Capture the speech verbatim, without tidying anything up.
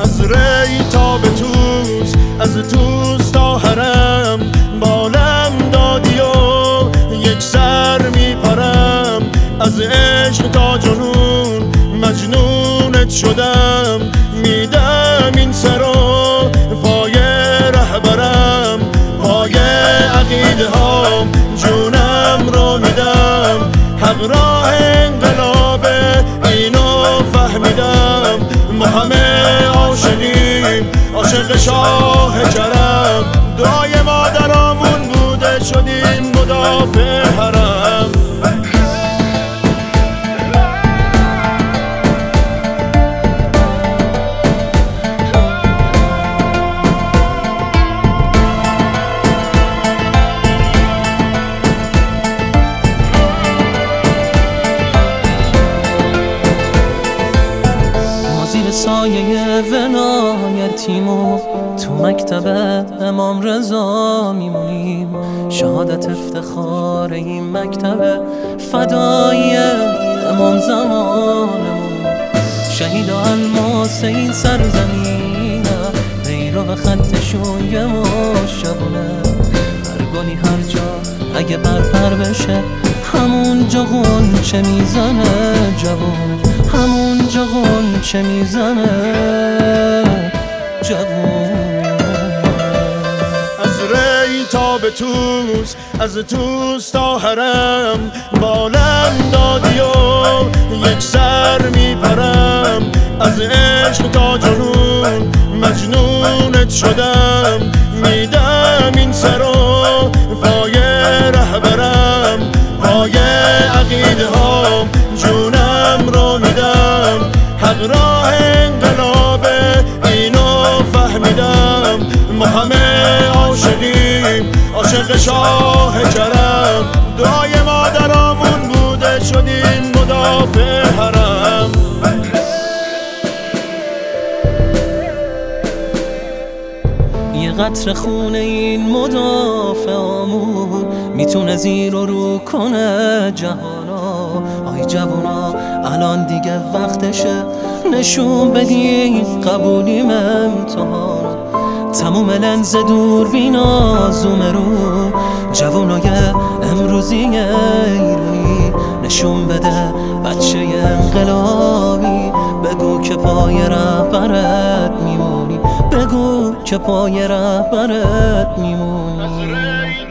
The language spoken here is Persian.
از ری تا به توس، از توس تا حرم بالم دادی و یک سر میپرم. از عشق تا جنون مجنونت شدم، میدم این سر و پای رهبرم، پای عقیده هام جونم رو میدم. حق راه انقلاب اینو فهمیدم، ما همه عاشقیم عاشق شاه کرم. دعای مادرامون بوده شدیم مدافع حرم. سایه ولایتیم و تو مکتب امام رضا میمونیم. شهادت افتخار این مکتب فدای امام زمانمون. شهید و الماس این سرزمینه، پیرو و خطشون یه مشابونه. هر گلی هر جا اگه برپر بشه، همون جا غنچه میزنه جوون، همون جا غنچه میزنه جوون. از ری تا به توس، از توس تا حرم بالم دادی و یک سر میپرم. از عشق تا جنون مجنونت شدم، میدم این سر و پای رهبرم، پای عقیده هام جونم رو میدم. حق راه انقلاب اینو فهمیدم، ما همه عاشقیم عاشق شاه کرم. دعای مادرامون بوده شدیم مدافع حرم. یه قطر خون این مدافعامون میتونه زیر و رو کنه جهانا. آی جوونا الان دیگه وقتشه نشون بدین قبولیم امتحانا. تموم لنز دور بینا زوم رو جوونای امروزی ایرانی. نشون بده بچه انقلابی، بگو که پای رهبرت میمونی، بگو که پای رهبرت میمونی.